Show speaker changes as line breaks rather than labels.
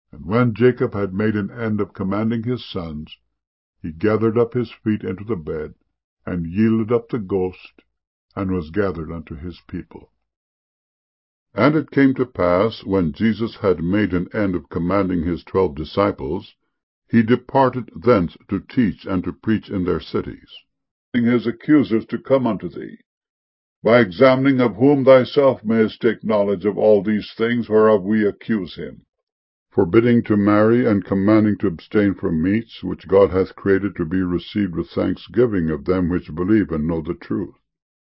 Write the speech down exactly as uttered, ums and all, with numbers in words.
And when Jacob had made an end of commanding his sons, he gathered up his feet into the bed, and yielded up the ghost, and was gathered unto his people. And it came to pass, when Jesus had made an end of commanding his twelve disciples, he departed thence to teach and to preach in their cities, his accusers to come unto thee, by examining of whom thyself mayest take knowledge of all these things whereof we accuse him, forbidding to marry, and commanding to abstain from meats, which God hath created to be received with thanksgiving of them which believe and know the truth.